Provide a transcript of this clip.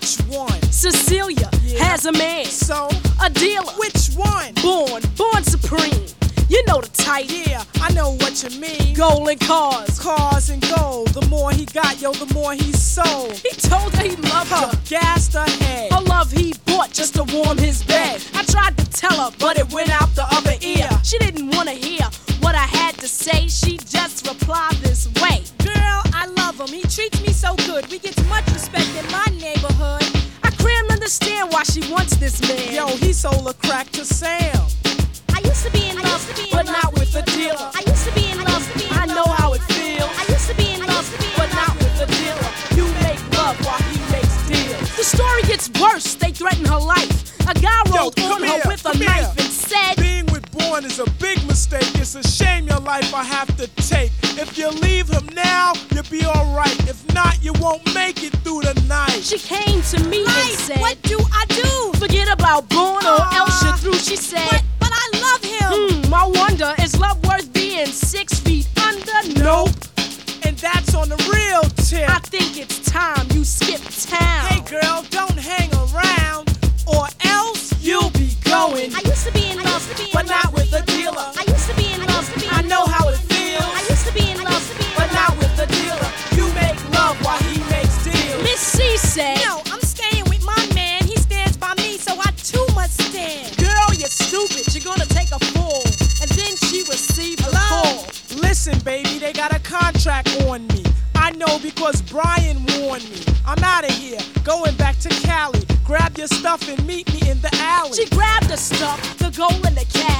Which one? Cecilia has a man. So? A dealer. Which one? Born supreme. You know the type. Yeah, I know what you mean. Gold and cars. Cars and gold. The more he got, yo, the more he sold. He told her he loved her. Gassed her head. A love he bought just to warm his bed. I tried to tell her, but it went out the other ear. She didn't want to hear what I had to say. She just replied this way. Girl, I love him. He treats me so good. We get much respect in my neighborhood. I can't understand why she wants this man. Yo, he sold a crack to Sam. I used to be in love, but not with the dealer. I used to be in love. I know how it feels. I used to be in love, but not with the dealer. You make love while he makes deals. The story gets worse. They threaten her life. A guy rolled on her with a knife and said, being with Born is a big mistake. It's a shame your life I have to take. If you leave him now, you'll be alright. If not, you won't make it through the night. She came to me and said, what do I do? Forget about Born or else you're through. She said, but I love him. I wonder, is love worth being 6 feet under? Nope. And that's on the real tip. I think it's time you skip town. Hey girl, don't hang around, or else you'll be going. I used to be in love, but not with the dealer. I used to be in love. I know how it feels. I used to be in love, but not with the dealer. You make love while he makes deals. Miss C said, no, I'm staying with my man. He stands by me, so I too must stand. Girl, you're stupid. You're gonna take a fall. And then she received a call. Listen, baby, they got a contract on me. I know because Brian warned me. I'm out of here, going back to Cali. Grab your stuff and meet me in the alley. She grabbed the stuff, the gold and the cash.